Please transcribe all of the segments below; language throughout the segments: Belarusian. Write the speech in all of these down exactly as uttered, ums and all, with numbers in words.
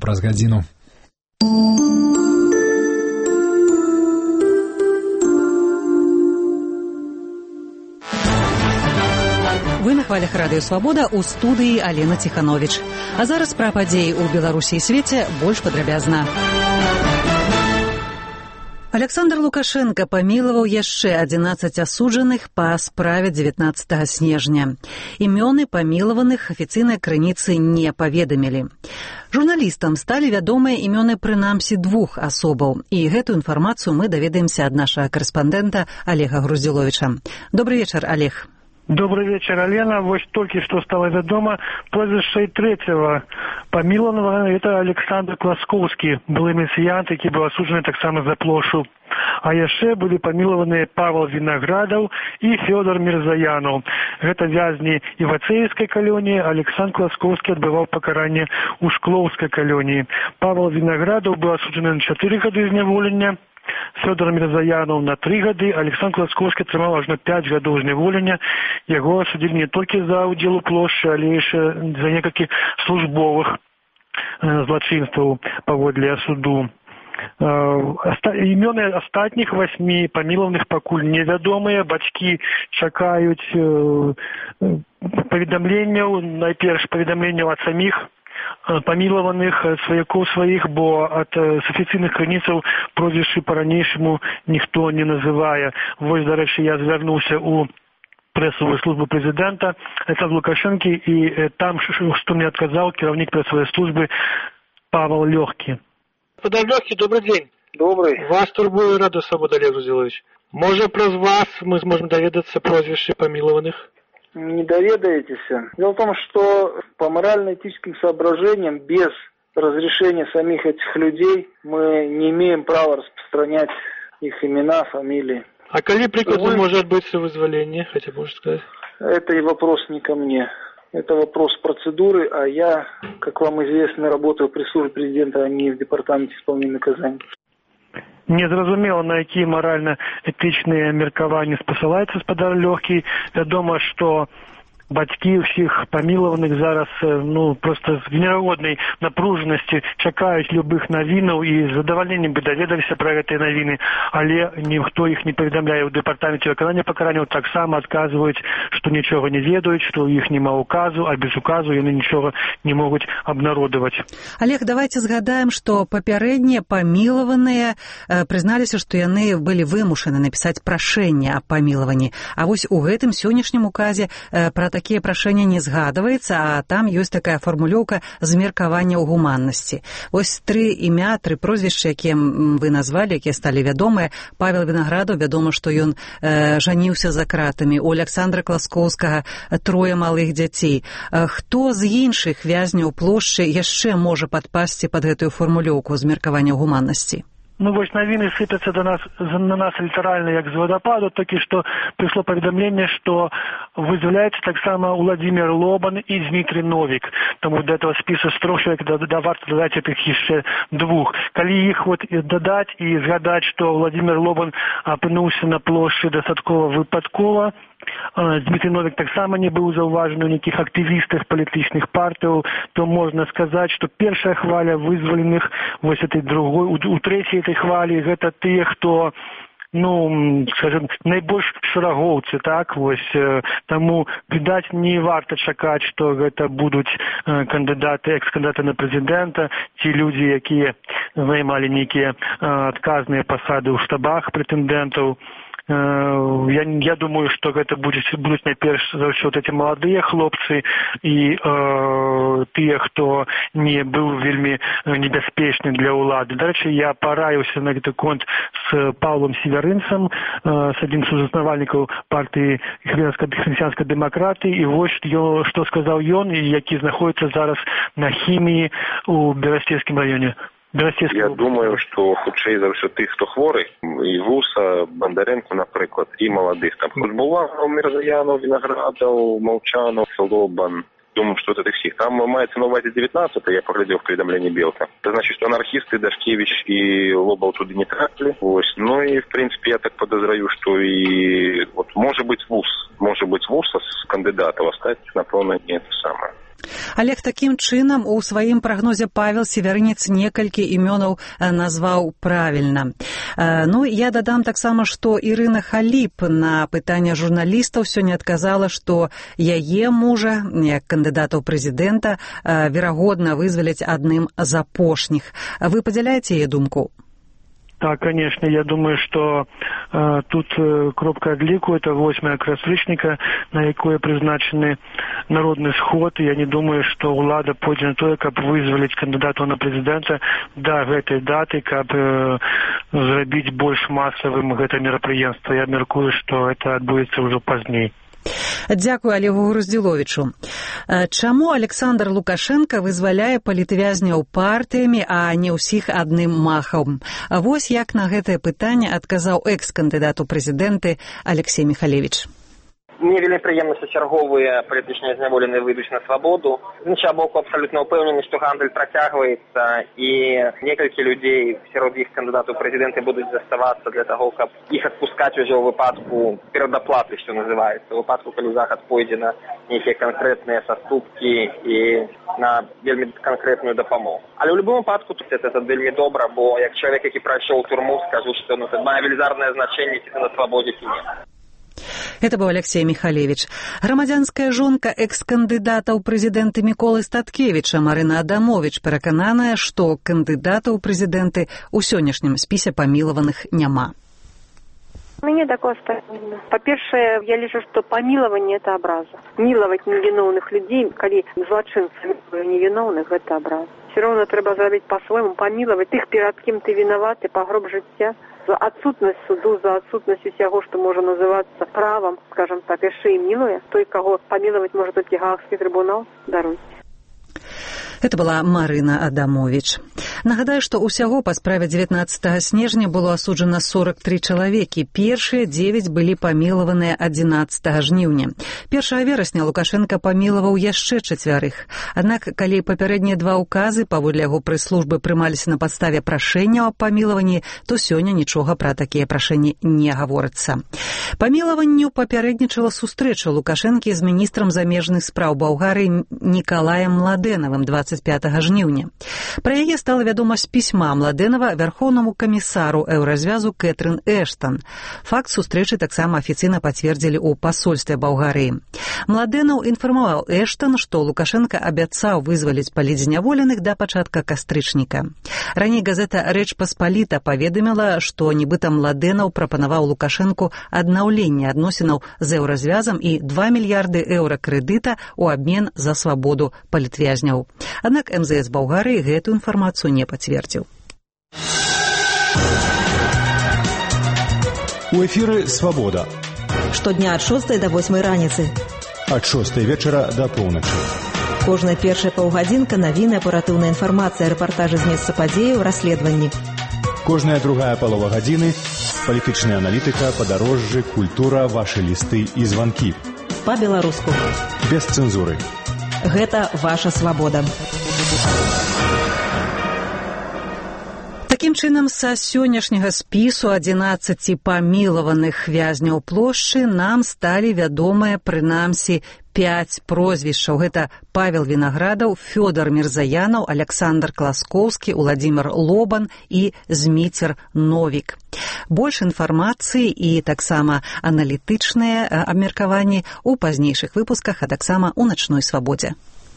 праз гадзіну. Вы на хвалях радыё «Свабода», у студыі Алена Ціхановіч. А зараз пра падзеі ў Беларусі і свеце больш падрабязна. Александр Лукашенко памілаваў яшчэ адзінаццаць асуджаных па справе дзевятнаццатага снежня. Імёны памілаваных афіцыйныя крыніцы не паведамілі. Журналістам сталі вядомыя імёны прынамсі двух асобаў, і гэтую інфармацыю мы даведаемся ад нашага карэспандэнта Олега Груздзіловіча. Добрый вечар, Олег. Добрый вечер, Алена. Вот только что стало ведомо, прозвище третьего помилованного, это Александр Класковский, был мессиянт, который был осужден так само за плошу. А еще были помилованы Павел Виноградов и Федор Мирзаянов. Это вязни Ивацеевской колонии, Александр Класковский отбывал покарание у Шкловской колонии. Павел Виноградов был осужден на четыре года зневолення, Федор Мирзаянов на три гады, Александр Класковский атрымаў аж на пять гадоў зняволення. Яго асудзілі не толькі за ўдзел у плошчы, але яшчэ за некалькі службовых э, злачынстваў паводле суду. Э, імёны астатніх васьмі памілаваных пакуль невядомыя. Бацькі чакаюць э, паведамленняў, найперш паведамленняў ад саміх памілаваных сваякоў сваіх, бо ад з афіцыйных крыніцаў прозвішчы па-ранейшаму ніхто не называе. Вось, дарэчы, я звярнуўся ў прэсавую службу прэзідэнта Александра Лукашэнкі, і там, што мне адказаў кіраўнік прэсавай службы Павел Лёгкі. Павел Лёгкі, добрый день. Добрый. Вас турбуе радыё «Свабода», Олег Груздзіловіч. Можа, праз вас мы зможам даведацца прозвішчы памілаваных? Не доведаетесь. Дело в том, что по морально-этическим соображениям, без разрешения самих этих людей, мы не имеем права распространять их имена, фамилии. А коли прикладно может быть вызволение, хотя бы можно сказать? Это и вопрос не ко мне. Это вопрос процедуры, а я, как вам известно, работаю при службе президента, а не в департаменте исполнения наказаний. Незразумела, на якія маральна-этычныя меркаванні спасылаецца спадар Лёгкі. Вядома, што бацькі ўсіх памілаваных зараз ну просто з неверагоднай напружанасці чакаюць любых навінаў і з задавальненнем бы даведаліся пра гэтыя навіны, але ніхто іх не паведамляе. У дэпартаменце выканання пакаранняў таксама адказваюць, што нічога не ведаюць, што ў іх няма указу, а без указу яны нічога не могуць абнародаваць. Олег, давайте згадаем, што папярэднія памілаваныя э, прызналіся, што яны былі вымушаны напісаць прашэнне аб памілаванні. А вось у гэтым сённяшнім указе э, пра такія прашэнні не згадваецца, а там ёсць такая фармулёўка змеркавання ў гуманнасці. Вось тры імя, тры прозвішчы, якія вы назвалі, якія сталі вядомыя. Павел Виноградов, вядома, што ён э, жаніўся за кратамі. У Александра Класковскага трое малых дзяцей. Э, хто з іншых вязняў плошчы яшчэ можа падпасці пад гэтую фармулёўку змеркавання ў гуманнасці? Ну, вось навіны сыпятся до нас, на нас литерально, як з водопаду, только что пришло поведомление, что вызволяется так само Владимир Лобан и Дмитрий Новик. Тому до этого списка с трех человек да, да, варто додать этих еще двух. Коли их вот додать и згадать, что Владимир Лобан опынулся на площади достатково выпадково, Дмитрий Новик так само не был заўважаны у никаких активистов политичных партий, то можно сказать, что первая хваля вызволенных, вот этой другой, у, у третьей этой хвали, это те, кто ну, скажем, найбольш шэрагоўцы, так, вось, таму, відаць, не варта чакаць, што гэта будуць кандыдаты, экс-кандыдаты на прэзідэнта, ці людзі, якія займалі нейкія адказныя пасады ў штабах прэтэндэнтаў. Я, я думаю, что это будет, будут найперш за ўсё вот эти молодые хлопцы и э, те, кто не был вельмі небяспечны для улады. Дарэчы, я параіўся на гэты конт с Павлом Северынцем, э, с адзін з заснавальнікаў партыі хрысціянскай дэмакратыі, і вось што сказаў ён, які знаходіцца зараз на хіміі у Берасцейскім раёне. Я думаю, што хутчэй за ўсё тых, хто хворы, і Вуса, Бондаренко, напрыклад, і маладых. Там Кузбуллахов, Мирзаянов, Виноградов, Молчанов, Лобан. Думаю, что это всех. Там маецца на увазе девятнадцатое, я поглядел в поведомлении Белка. Это значит, что анархисты Дашкевич и Лобов туда не трапили. Ось. Ну и, в принципе, я так подозраю, что и вот может быть ВУЗ, может быть ВУЗ с кандидатов оставить, напевно, не это самое. Олег, такім чынам у сваім прагнозе Павел Северынец некалькі імёнаў назваў правільна. Ну, я дадам таксама, што Ірына Халіп на пытанне журналістаў сёння адказала, што яе мужа, як кандыдата ў прэзідэнта, верагодна вызваляць адным з апошніх. Вы падзяляеце яе думку? Так, конечно, я думаю, что э, тут э, кропка адліку, это восьмая краслічніка, на якое прызначаны народны сход, і я не думаю, что ўлада пойдзе на тое, каб вызваліць кандыдатаў на прэзідэнта да гэтай даты, каб э, зрабіць больш масавым гэта мерапрыемства. Я мяркую, что это адбудзецца ўжо пазней. Дзякую Олегу Груздзіловічу. Чаму Александр Лукашенко вызваляе палітвязняў партыямі, а не ўсіх адным махам? Вось як на гэтае пытанне адказаў экс-кандыдат у прэзідэнты Алексей Михалевич. Мне вельмі прыемна, што чарговыя палітычныя зняволеныя выйдуць на свабоду. З іншага боку, абсалютна ўпэўнены, што гандаль працягваецца, і некалькі людзей сярод іх кандыдатаў прэзідэнты будуць заставацца для таго, каб іх адпускаць ужо ў выпадку перадаплаты, што называецца, у выпадку, калі захад пойдзе на нейкія канкрэтныя саступкі і на вельмі канкрэтную дапамогу. Але ў любым выпадку тут это вельмі добра, бо як чалавек, які прайшоў турму, скажу, што ну, это мае велізарнае значэнне, ці ты на свабодзе, ці не. Это быў Алексей Михалевич. Грамадзянская жонка экс-кандыдата ў прэзідэнты Міколы Статкевіча Марына Адамович перакананая, што кандыдата ў прэзідэнты ў сённяшнім спісе памілаваных няма. Мне такое ставление. По-першае, я лічу, што памілаванне – это абраза. Мілаваць невіноўных людзей, калі злачынцы невіноўных – гэта абраза. Все равно трэба зрабіць па-свойму, памілаваць тых, перад кім ты вінаваты, па гроб жыцця. За адсутнасць суду, за адсутнасць усяго, што можа называцца правам, скажем так, яшчэ і мілуе. Той, каго памілаваць можа толькі Гаагскі трыбунал, даруйце. Это была Марына Адамович. Нагадаю, што ўсяго па справе дзевятнаццатага снежня было асуджана сорок тры чалавекі. Першыя дзевяць былі памілаваныя адзінаццатага жніўня. першага верасня Лукашенко памілаваў яшчэ чацвярых. Аднак, калі папярэднія два ўказы паводле яго прэс-службы прымаліся на падставе прашэнняў аб памілаванні, то сёння нічога пра такія прашэнні не гаворыцца. Памілаванню папярэднічала сустрэча Лукашэнкі з міністрам замежных спраў Балгарыі Нікалаем Младэнавым дваццаць пятага жніўня. Пра яе стала вядома з пісьма Младэнава вярхоўнаму камісару Еўразвязу Кэтрын Эштан. Факт сустрэчы таксама афіцыйна пацвердзілі ў пасольстве Балгарыі. Младэнаў інфармаваў Эштан, што Лукашенко абяцаў вызваліць палітзняволеных да пачатка кастрычніка. Раней газета «Рэч Паспаліта» паведаміла, што нібыта Младэнаў прапанаваў Лукашенку аднаўленне адносінаў з Еўразвязам і два мільярды еўра крэдыта ў абмен за свабоду палітвязняў. Аднак эм зэ эс Балгарыі гэтую інфармацыю не пацвердзіў. У эфіры «Свабода». Штодня ад шостай да восьмай раніцы. Ад шостай вечара да поўначы. Кожная першая паўгадзінка навіны, аператыўная інфармацыя, рэпартажы з месца падзеяў, расследаванні. Кожная другая палова гадзіны – палітычная аналітыка, падарожжы, культура, вашы лісты і званкі. Па-беларуску. Без цэнзуры. Гэта ваша свабода. Такім чынам, са сённяшняга спісу адзінаццаці памілаваных вязняў плошчы нам сталі вядомыя прынамсі пяць прозвішчаў. Гэта Павел Вінаградаў, Фёдор Мірзаянаў, Александр Класкоўскі, Уладзімір Лобан і Зміцер Новік. Больш інфармацыі і таксама аналітычныя абмеркаванні ў пазнейшых выпусках, а таксама ў начной свабодзе.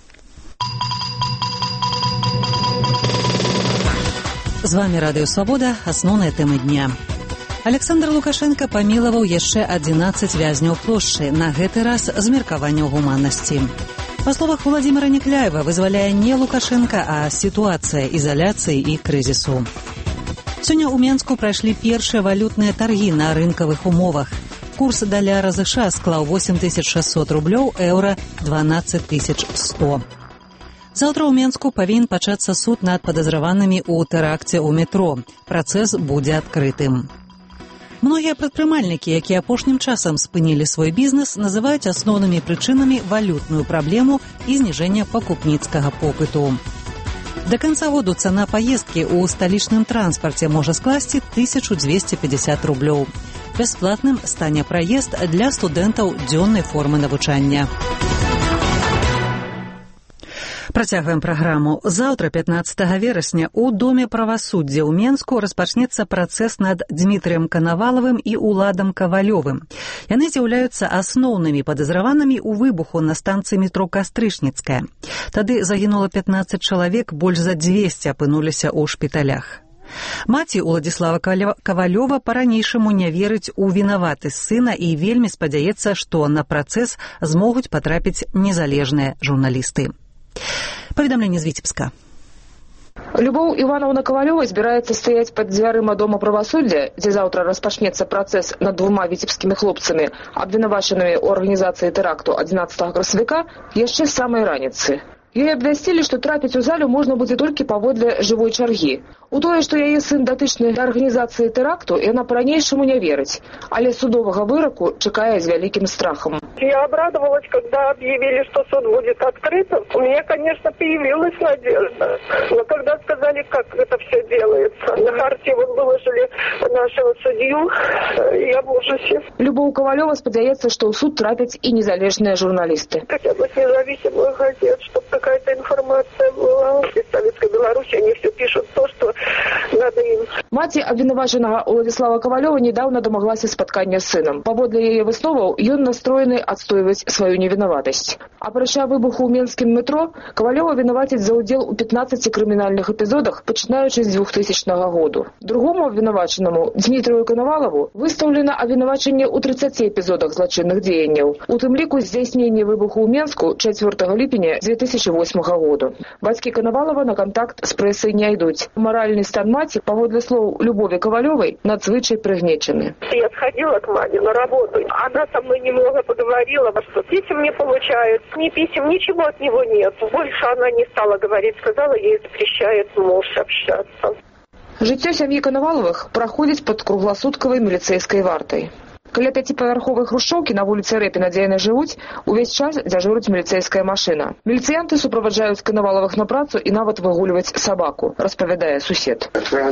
З вами Радыё Свабода, асноўныя тэмы дня. Александр Лукашенко памілаваў яшчэ адзінаццаць вязняў плошчы, на гэты раз з меркаванняў гуманнасці. Па словах Владзіміра Некляева, вызваляе не Лукашенко, а сітуацыя ізаляцыі і крызісу. Сёння ў Менску прайшлі першыя валютныя таргі на рынкавых умовах. Курс даляра ЗША склаў восемь тысяч шэсцьсот рублёў, еўра дванаццаць тысяч сто. Заўтра ў Менску павінен пачацца суд над падазраванымі ў тэракце ў метро. Працэс будзе адкрытым. Многія прадпрымальнікі, якія апошнім часам спынілі свой бізнес, называюць асноўнымі прычынамі валютную праблему і зніжэнне пакупніцкага попыту. Да канца году цана паездкі ў сталічным транспарце можа скласці тысячу дзвесце пятьдесят рублёў. Бясплатным стане праезд для студэнтаў дзённай формы навучання. Працягваем праграму. Заўтра, пятнаццатага верасня, у Доме правасуддзя ў Менску распачнецца працэс над Дмітрыем Канавалавым і Уладам Кавалёвым. Яны з'яўляюцца асноўнымі падазраванымі ў выбуху на станцыі метро Кастрычніцкая. Тады загінула пятнаццаць чалавек, больш за дзвесце апынуліся ў шпіталях. Маці Уладзіслава Кавалёва па-ранейшаму не верыць у вінаватасць сына і вельмі спадзяецца, што на працэс змогуць патрапіць незалежныя журналісты. Паведамленне з Віцебска. Любоў Івановна Кавалёва збіраецца стаяць пад дзвярыма Дома правасуддзя, дзе заўтра распачнецца працэс над двума віцебскімі хлопцамі, абвінавачанымі ў арганізацыі тэракту адзінаццатага красавіка, яшчэ з самай раніцы. Ёй абвясцілі, што трапіць у залю можна будзе толькі паводле жывой чаргі. У тое, што яе сын датычны да арганізацыі тэракту, яна па-ранейшаму не верыць, але судовага выраку чакае з вяліким страхом. Я обрадовалась, когда объявили, что суд будет открытым. У меня, конечно, появилась надежда. Но когда сказали, как это все делается, на карте вот выложили нашего судью, я в ужасе. Любоў Кавалёва спадзяецца, што ў суд трапяць і незалежныя журналісты. Хотя бы независимых газет, чтобы какая-то информация была. Из Советской Беларуси они все пишут то, что надо им. Маці абвінавачанага Уладзіслава Кавалёва недавно домаглася спаткання з сынам. Паводле яе высноваў, ён настроены адстойваць сваю невінаватасць. Апрача выбуху ў менскім метро, Кавалёва вінавацяць за ўдзел у пятнаццаці крымінальных эпізодах, пачынаючы з двухтысячнага году. Другому абвінавачанаму, Дмітрыю Канавалаву, выстаўлена абвінавачанне ў трыццаці эпізодах злачынных дзеянняў, у тым ліку здзяйсненне выбуху ў Менску чацвёртага ліпеня дзве тысячы восьмага году. Бацькі Канавалава на контакт з прэсай не ідуць. Маральны стан маці, паводле слоў Любові Кавалёвай, надзвычай прыгнечаны. Я сходила к маме на работу. Она со мной немного поговорила, что писем не получает. Ни писем, ничего от него нет. Больше она не стала говорить, сказала, ей запрещает муж общаться. Жыццё сям'і Канавалавых праходзіць пад кругласуткавай міліцэйскай вартай. Каля пяціпавярховай хрушчоўкі на вуліцы Рэпіна, дзе яны жывуць, увесь час дзяжурыць міліцэйская машына. Міліцыянты суправаджаюць Канавалавых на працу і нават выгульваць собаку, распавядае сусед.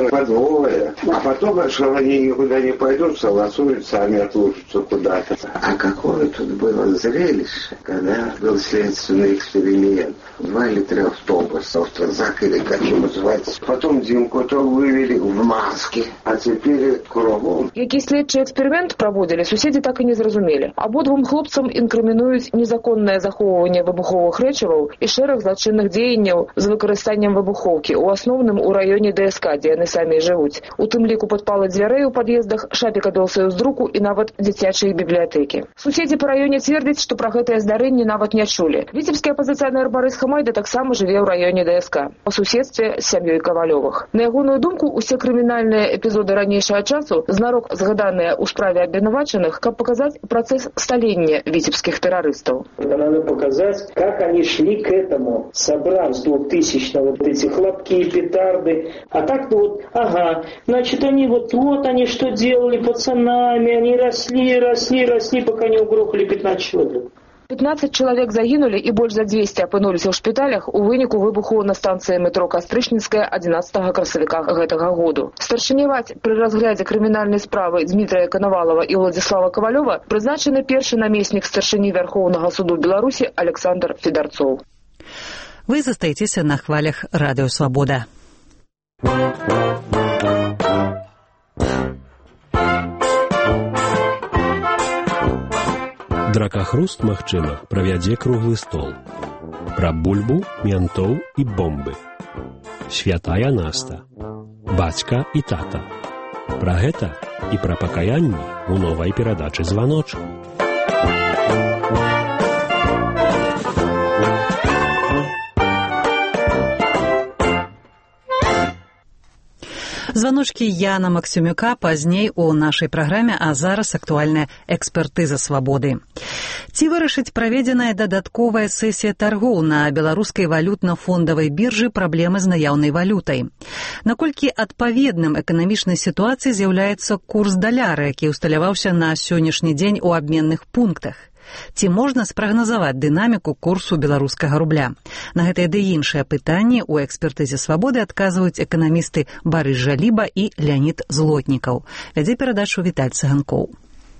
Подвое, а потом решил, они никуда не пойдут, согласуются, они отлучатся куда-то. А какое тут было зрелище, когда был следственный эксперимент. Два или три автобуса, автозак или как его называется. Потом Димку то вывели в маске, а теперь кругом. Які слідчий експеримент проводили, суседзі так і не зразумелі. Абодвум хлопцам інкрымінуюць незаконнае захоўванне выбуховых рэчываў і шэраг злачынных дзеянняў з выкарыстаннем выбухоўкі, у асноўным у раёне ДСК, дзе яны самі жывуць. У тым ліку падпалы дзвярэй у пад'ездах, шапікадол саюздруку і нават дзіцячай бібліятэкі. Суседзі па раёне цвердзяць, што пра гэтае здарэнне нават не чулі. Віцебскі апазіцыянер Барыс Хамайда таксама жыве ў раёне ДСК, па суседстве з сям'ёй Кавалёвых. На ягоную думку, усе крымінальныя эпізоды ранейшага часу знарок згаданыя ў справе обвинуваченных, как показать процесс сталения витебских террористов. Надо показать, как они шли к этому, собрав с двухтысячного вот эти хлопки, петарды. А так, ну вот, ага, значит, они вот, вот они что делали пацанами, они росли, росли, росли, пока не угрохали пятнадцать человек. пятнаццаць чалавек загінулі і больш за дзвесце апынуліся ў шпіталях у выніку выбуху на станцыі метро Кастрычніцкая адзінаццатага красавіка гэтага году. Старшыняваць пры разглядзе крымінальнай справы Дмітрыя Канавалава і Уладзіслава Кавалёва прызначаны першы намеснік старшыні Вярхоўнага суду Беларусі Александр Федарцоў. Вы застаецеся на хвалях Радыё Свабода. Дракахруст, магчыма, правядзе круглы стол. Пра бульбу, ментоў і бомбы. Святая наста. Бацька і тата. Пра гэта і пра пакаянні у новай перадачы «Званочак». Званочкі Яна Максімюка пазней у нашай праграме, а зараз актуальная экспертыза свабоды. Ці вырашыць праведзеная дадатковая сесія таргоў на беларускай валютна-фондавай біржы праблемы з наяўнай валютай? Наколькі адпаведным эканамічнай сітуацыі з'яўляецца курс даляра, які ўсталяваўся на сённяшні дзень у абменных пунктах? Ці можна спрагназаваць дынаміку курсу беларускага рубля? На гэтыя ды іншыя пытанні ў экспертызе свабоды адказваюць эканамісты Барыс Жаліба і Леанід Злотнікаў. Вядзе перадачу Віталь Цыганкоў.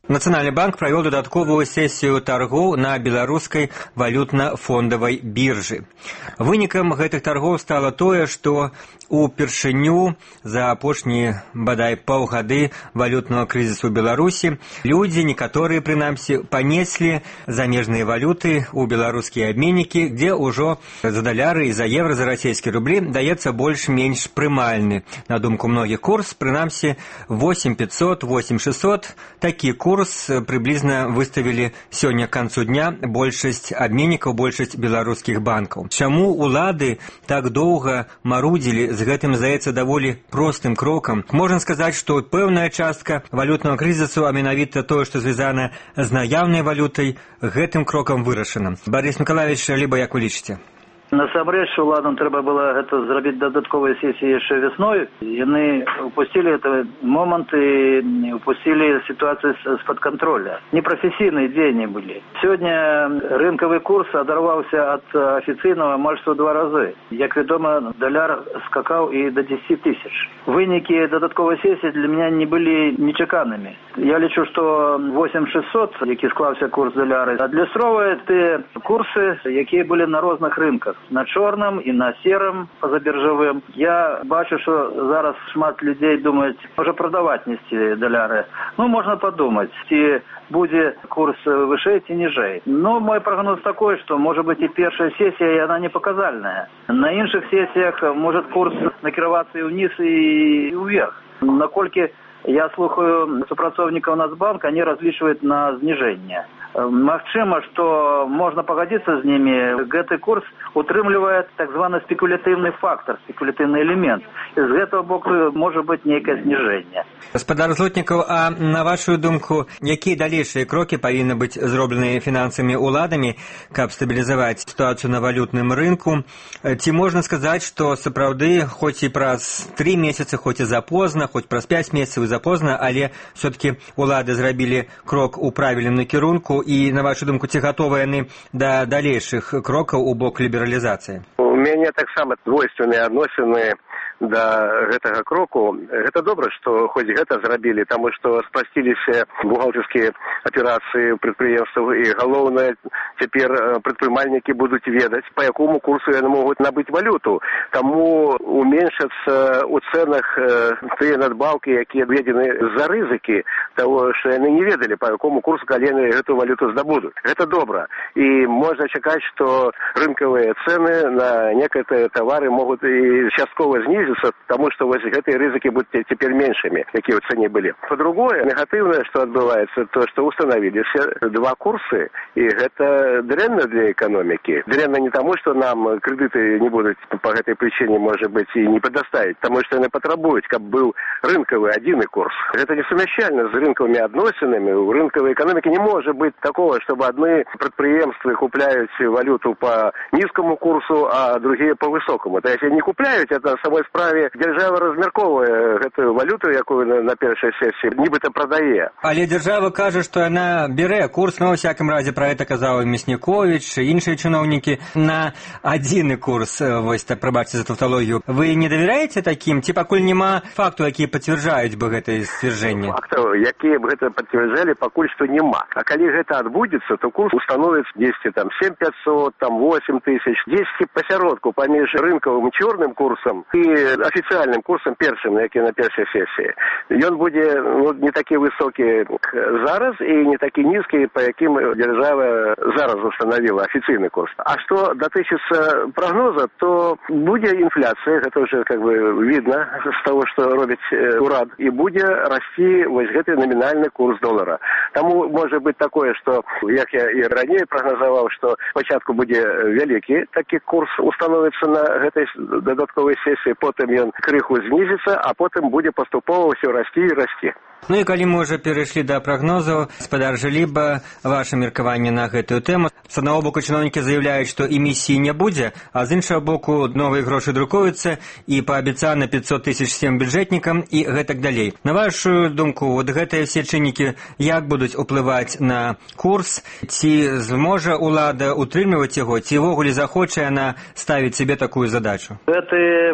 Нацыянальны банк правёў дадатковую сесію таргоў на беларускай валютна-фондавай біржы. Вынікам гэтых таргоў стала тое, што упершыню за апошнія, бадай, паўгады валютнага крызісу ў Беларусі людзі, некаторыя, прынамсі, панеслі замежныя валюты ў беларускія абменнікі, дзе ўжо за даляры і за евро, за расійскія рублі даецца больш-менш прымальны. На думку многіх курс, прынамсі, восемь пятьсот, восемь шестьсот. Такі курс прыблізна выставілі сёння к канцу дня большасць абменнікаў, большасць беларускіх банкаў. Чаму улады так доўга марудзілі з гэтым, здаецца, даволі простым крокам? Можна сказаць, што пэўная частка валютнага крызісу, а менавіта тое, што звязана з наяўнай валютай, гэтым крокам вырашана. Борис Миколаевич, либо як вы лічыце? Насамрэч, уладам трэба было гэта зрабіць дадатковыя сесіі яшчэ вясной. Яны упусцілі гэты момант і упусцілі сітуацыю з-пад контроля. Непрафесійныя дзеянні былі. Сёння рынкавы курс адарваўся ад афіцыйнага амаль што два разы. Як вядома, даляр скакаў і да дзесяці тысяч. Вынікі дадатковай сесіі для мяне не былі нечаканымі. Я лічу, што восемь шестьсот, які склаўся курс даляра, адлюстроўвае тыя курсы, якія былі на розных рынках. На чорным і на серым пазабіржавым. Я бачу, што зараз шмат людзей думаюць, можа прадаваць несці даляры. Ну, можна падумаць, ці будзе курс вышэй ці ніжэй. Ну, мой прагноз такой, што, можа быць, і першая сесія, яна не паказальная. На іншых сесіях можа курс накіравацца і ўніз, і ўверх. Наколькі я слухаю супрацоўнікаў Нацбанка, они разлічваюць на зніжэнне. Магчыма, што можна пагадзіцца з німі. Гэты курс утрымлівае так званы спекулятыўны фактор, спекулятыўны элемент. І з гэтага боку можа быць нейкае зніжэнне. Гаспадар Злотнікаў, а на вашу думку, якія далейшыя крокі павінны быць зроблены фінансавымі ўладамі, каб стабілізаваць сітуацыю на валютным рынку? Ці можна сказаць, што сапраўды, хоць і праз тры месяцы, хоць і запозна, хоць праз пяць месяцаў і запозна, але все-таки улады зрабілі крок у правільным накірунку, і, на вашу думку, ці гатовы яны да далейшых крокаў у бок лібералізацыі? У мяне таксама двойственныя адносіны да гэтага кроку. Гэта добра, што хоць гэта зрабілі, таму што спрасціліся бухгалтарскія аперацыі прадпрыемстваў, і галоўнае, цяпер прадпрымальнікі будуць ведаць, па якому курсу яны могуць набыць валюту. Таму уменшацца ў цэнах тыя надбаўкі, якія введзены за рызыкі таго, што яны не ведалі, па якому курсу калі яны гэту валюту здабудуць. Гэта добра. І можна чакаць, што рынкавыя цэны на некаторыя тавары могуць і часткова знізіцца, потому что вось гэтыя рызыкі будуць цяпер меншымі, якія ў цэне былі. Па-другое, негатыўнае, што адбываецца, то, што устанавіліся два курсы, і гэта дрэнна для эканомікі. Дрэнна не таму, што нам крэдыты не будуць па гэтай прычыне, можа быць, і не прадастаўіць, таму што яны патрабуюць, каб быў рынкавы адзіны курс. Гэта несумяшчальна з рынкавымі адносінамі. У рынкавай эканомікі не можа быць такого, чтобы адны прадпрыемствы купляюць валюту па нізкаму курсу, а другія па высокаму. То есть не купляюць, это на самой справе дзяржава размяркоўвае гэтую валюту, якую на, на першай сесіі нібыта прадае. Але дзяржава кажа, што яна бярэ курс, ну, ва всякім разе пра гэта казаў Мясніковіч, іншыя чыноўнікі, на адзіны курс. Вось так, прабачце за тавталогію. Вы не давяраеце такім, ці пакуль няма факту, якія пацвярджаюць бы гэтае сцвярджэнне? Фактаў, якія б гэта пацвярджалі, пакуль што няма. А калі гэта адбудзецца, то курс установіць дзесьці там семь пятьсот, там восемь тысяч, дзесьці пасяродку паміж рынкавым чорным курсам і афіцыяльным курсам першым, які на першай сесіі. Ён будзе, ну, не такі высокі зараз і не такі нізкі, па якім дзяржава зараз установіла афіцыйны курс. А што датычыцца прагноза, то будзе інфляцыя, гэта ўжо как бы видно з таго, што робіць урад, і будзе расці вось гэты намінальны курс долара. Таму можа быць такое, што, як я і раней прагназаваў, што спачатку будзе вялікі такі курс установіцца на гэтай дадатковай сесіі, потым ён крыху знізіцца, а потым будзе паступова ўсё расці і расці. Ну і калі мы ўжо перайшлі да прагнозаў, гаспадар Жыліба, ваше меркаванне на гэтую тэму. З аднаго боку чыноўнікі заяўляюць, што эмісіі не будзе, а з іншага боку новыя грошы друкуюцца і паабяцана пятьсот тысяч всем бюджэтнікам і гэтак далей. На вашу думку, вот гэтыя все чыннікі як будуць уплываць на курс? Ці зможа улада утрымліваць яго, ці ўвогуле захоча яна ставіць себе такую задачу? Гэты фактор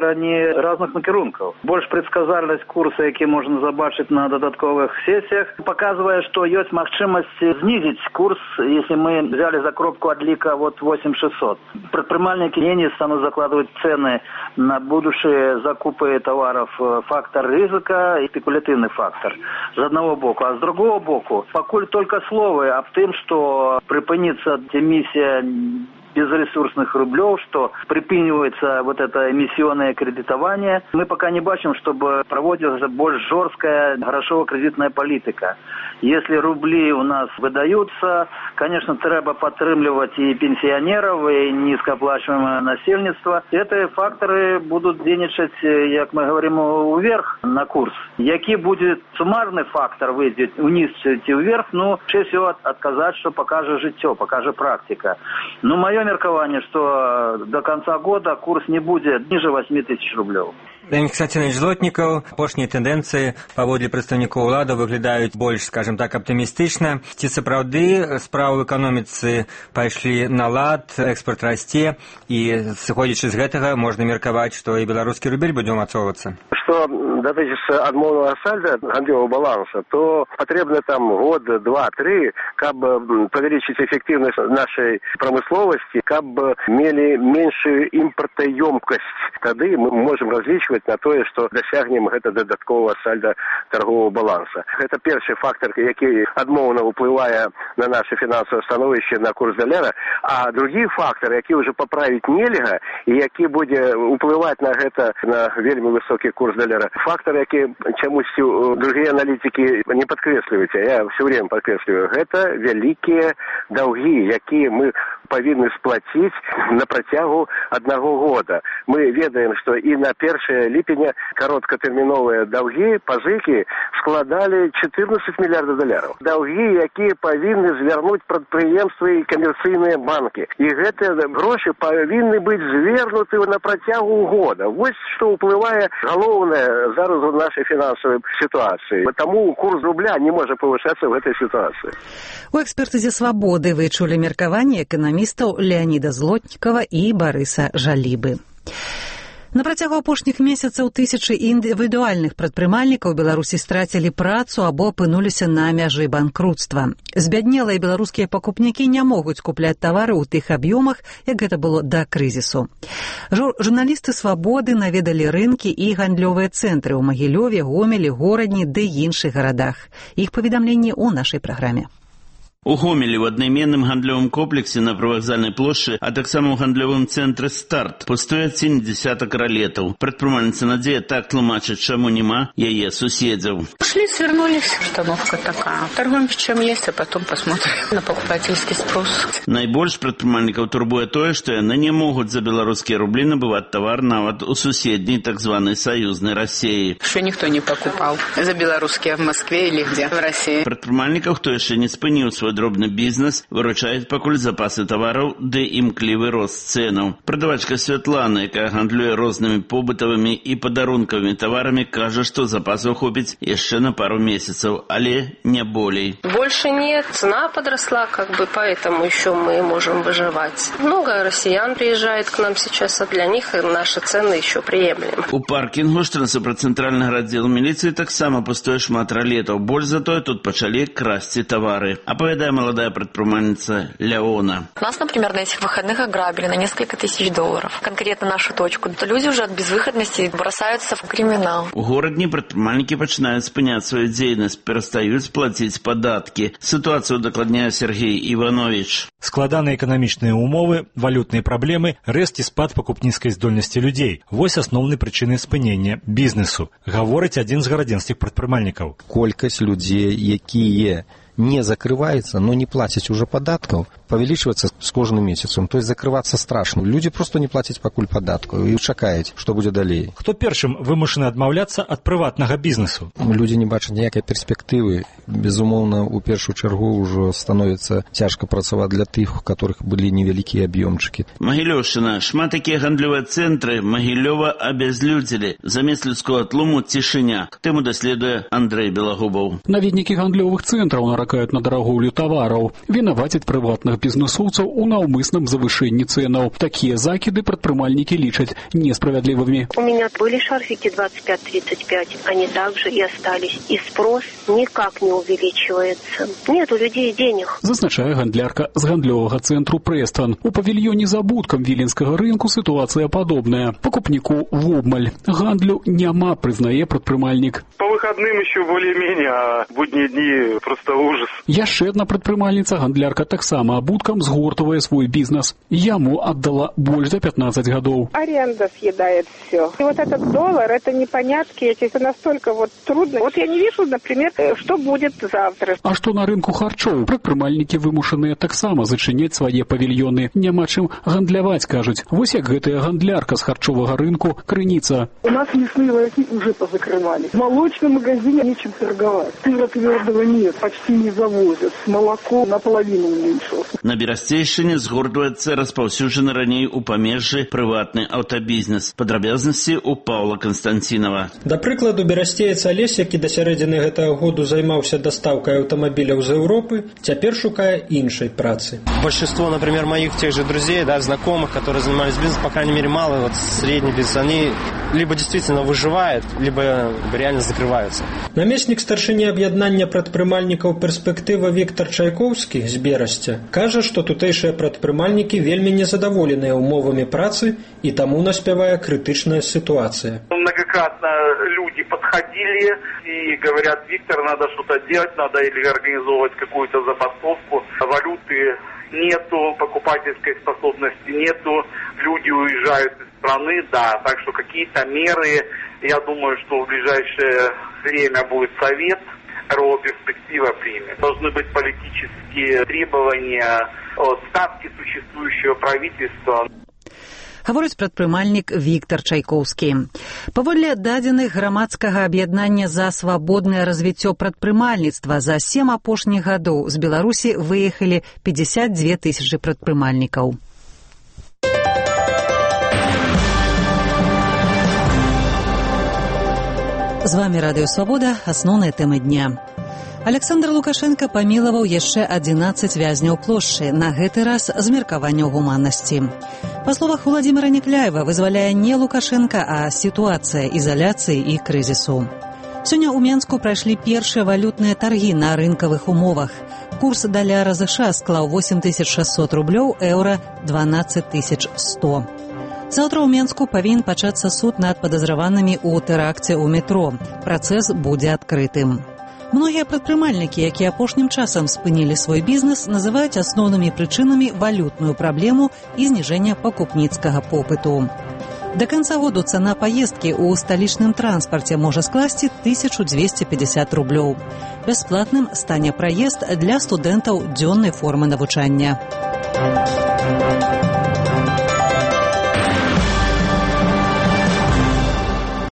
не разных накірункаў. Больш прадказальнасць курса, які можна забачыць на дадатковых сесіях, паказвае, што ёсць магчымасць знізіць курс, если мы взяли за кропку отлика вот восемь шестьсот. Предпринимальники не станут закладывать цены на будущие закупы товаров. Фактор ризика и спекулятивный фактор с одного боку. А с другого боку, покуль только слово об том, что припынится эмиссия безресурсных рублев, что припиняется вот это эмиссионное кредитование. Мы пока не бачим, чтобы проводилась больше жесткая грошово-кредитная политика. Если рубли у нас выдаются, конечно, треба подтримливать и пенсионеров, и низкооплачиваемое насельництво. Эти факторы будут денежать, как мы говорим, вверх на курс. Який будет суммарный фактор выйдет вниз и вверх, ну, чаще всего отказать, что покажет житье, покажет практика. Но мое меркование, что до конца года курс не будет ниже восемь тысяч рублей. Леонид Константинович Злотнікаў, апошнія тэндэнцыі паводле прадстаўнікоў уладаў выглядаюць больш, скажем так, аптымістычна. Ці сапраўды справы ў эканоміцы пайшлі на лад, экспорт расце, і сыходзячы з гэтага можна меркаваць, што і беларускі рубель будзе ўмацоўвацца. Что датычыцца адмоўнага сальда гандлёвага баланса, то патрэбна там год, два, три, каб павялічыць эфектыўнасць нашай прамысловасці, каб мелі меншую імпартаёмкасць. Тады мы можем разлічваць на тое, што дасягнем гэта дадатковага сальда торгового баланса. Гэта першы фактор, які адмоўна ўплывае на наше фінансавае становішча, на курс даляра, а другі фактор, які ўжо паправіць нельга і які будзе ўплываць на гэта, на вельмі высокі курс даляра. Фактор, які чамусьці другія аналітики не падкрэсліваюць, а я все время падкрэсліваю, гэта вялікія даўгі, якія мы павінны сплаціць на працягу аднаго года. Мы ведаем, што і на першае ліпеня кароткатэрміновыя даўгі, пазыкі складалі чатырнаццаць мільярдаў даляраў. Даўгі, якія павінны звярнуць прадпрыемствы і камерцыйныя банкі. І гэтыя грошы павінны быць звернуты на працягу года. Вось што ўплывае галоўнае зараз у нашай фінансавай сітуацыі. Таму курс рубля не можа павышацца в этой сітуацыі. У экспертызе «Свабоды» вы чулі меркаванне эканамістаў Леаніда Злотнікава і Барыса Жалібы. На працягу апошніх месяцаў тысячы індывідуальных прадпрымальнікаў Беларусі страцілі працу або апынуліся на мяжы банкрутства. Збяднелыя беларускія пакупнікі не могуць купляць тавары ў тых аб'ёмах, як гэта было да крызісу. Журналісты «Свабоды» наведалі рынкі і гандлёвыя цэнтры ў Магілёве, Гомелі, Горадні ды іншых гарадах. Іх паведамленні ў нашай праграме. У Гомелі в аднайменным гандлёвым комплексе на прывакзальнай плошчы, а таксама ў гандлёвым цэнтры «Старт» пустуе цень десятак ралетаў. Прадпрымальніца Надзея так тлумачыць, чаму няма яе суседзяў. Ушли, свернулись, установка такая. Торгуем чем есть, а потом посмотрим на покупательский спрос. Найбольш прадпрымальнікаў турбуе тое, што яны не могуць за беларускія рублі набываць тавар нават у суседняй так званай саюзнай России. Еще никто не покупал за белорусские в Москве или где в России. Прадпрымальнікаў, хто яшчэ не спыніў свой дробны бізнес, выручаюць пакуль запасы тавараў ды імклівы рост цэнаў. Прадавачка Святлана, якая гандлюе рознымі побытавымі і падарункавымі таварамі, кажа, што запасаў хопіць яшчэ на пару месяцаў, але не болей. Больше нет, цена подросла, как бы, поэтому еще мы можем выживать. Много россиян приезжает к нам сейчас, а для них наши цены еще приемлемы. У паркінгу ж насупраць цэнтральнага аддзелу міліцыі таксама пустуе шмат ралетаў. Больш затое тут пачалі красці тавары. Апавядае молодая предпринимательница Леона. Нас, например, на этих выходных ограбили на несколько тысяч долларов. Конкретно нашу точку. То люди уже от безвыходности бросаются в криминал. У горадні прадпрымальнікі пачынаюць спыняць сваю дзейнасць, перастаюць плаціць падаткі. Сітуацыю дакладняе Сергей Іванович. Складаныя эканамічныя умовы, валютныя праблемы, рэзкі спад пакупніцкай здольнасці людзей. Вось асноўнай прычыны спынення бізнесу, гаворыць адзін з гарадзенскіх прадпрымальнікаў. Колькасць людзей, якія не закрывается, но не платить уже податков, павялічваецца с кожным месяцем. То есть закрываться страшно. Люди просто не платят пакуль податков и чакаюць, что будет далей. Хто першым вымушаны адмаўляцца ад прыватнага бізнесу? Люди не бачаць ніякай перспектывы. Безумоўна, у першую чаргу ўжо становіцца цяжка працаваць для тых, у которых былі невялікія аб'ёмчыкі. Магілёўшчына. Шмат такія гандлёвыя цэнтры Магілёва абязлюдзілі. Замест людского тлуму цішыня. Тэму даследуе Андрей Белагубаў. Наведнікі гандлёвых цэнтраў наракаюць на дарагоўлю тавараў, вінавацяць прыватных самых бізнесоўцаў у наўмысным завышэнні цэнаў. Такія закіды прадпрымальнікі лічаць несправядлівымі. У меня были шарфики двадцать пять тридцать пять, они также и остались. И спрос никак не увеличивается. Нет у людей денег. Зазначае гандлярка з гандлёвага цэнтру Прэстон. У павільёне за будкам віленскага рынку сітуацыя падобная. Пакупніку вобмаль. Гандлю няма, прызнае прадпрымальнік. По выходным еще более-менее, а будние дни просто ужас. Яшчэ адна прадпрымальніца, гандлярка, таксама абуткам згортавае свой бізнес. Яму аддала больш за пятнадцать гадоў. Аренда съедает все. И вот этот доллар, это непонятки, это настолько вот трудно. Вот я не вижу, например, что будет завтра. А што на рынку харчоў? Прадпрымальнікі вымушаныя таксама зачыняць свае павільёны. Няма чым гандляваць, кажуць. Вось як гэтая гандлярка з харчовага рынку Крыніца. У нас мясные ларьки уже позакрывали. В молочном магазине нечем торговать. Сыра твердого нет, почти не завозят. Молоко наполовину уменьшилось. На Берасцейшчыне згортваецца распаўсюджаны раней у памежжы прыватны аўтабізнес. Падрабязнасці у Паўла Канстанцінова. Да прыкладу, берасцеец Алесь, які да сярэдзіны гэтага году займаўся дастаўкай аўтамабіляў з Еўропы, цяпер шукае іншай працы. Большинство, например, моих тех же друзей, да, знакомых, которые занимались бизнесом, по крайней мере, малый, вот средний бизнес, они либо действительно выживают, либо реально закрываются. Намеснік старшыні аб'яднання прадпрымальнікаў перспектыва Віктор Чайкоўскі з Берасця кажа, што тутэйшыя прадпрымальнікі вельмі незадаволеныя умовамі працы і таму наспявае крытычная ситуация. Многократно люди подходили и говорят: Виктор, надо что-то делать, надо или организовывать какую-то забастовку, валюты нету, покупательской способности нету, люди уезжают из страны, да, так что какие-то меры, я думаю, что в ближайшее время будет совет, РО «Перспектива» примет. Должны быть политические требования от ставки существующего правительства. Гаворыць прадпрымальнік Віктор Чайкоўскі. Паводле дадзеных грамадскага аб'яднання за свабоднае развіццё прадпрымальніцтва, за сем апошніх гадоў з Беларусі выехалі пятьдесят две тысячи прадпрымальнікаў. З вами Радыё Свабода, асноўныя тэмы дня. Александр Лукашенко памілаваў яшчэ адзінаццаць вязняў плошчы, на гэты раз з меркаванняў гуманнасці. Па словах Владзіміра Некляева, вызваляе не Лукашенко, а сітуацыя ізаляцыі і крызісу. Сёння ў Менску прайшлі першыя валютныя таргі на рынкавых умовах. Курс даляра ЗША склаў восемь тысяч шестьсот рублёў, еўра дванаццаць тысяч сто. Заўтра ў Менску павінен пачацца суд над падазраванымі ў тэракце ў метро. Працэс будзе адкрытым. Многія прадпрымальнікі, якія апошнім часам спынілі свой бізнес, называюць асноўнымі прычынамі валютную праблему і зніжэнне пакупніцкага попыту. Да канца году цана паездкі ў сталічным транспарце можа скласці тысячу двести пятьдесят рублёў. Бясплатным стане праезд для студэнтаў дзённай формы навучання.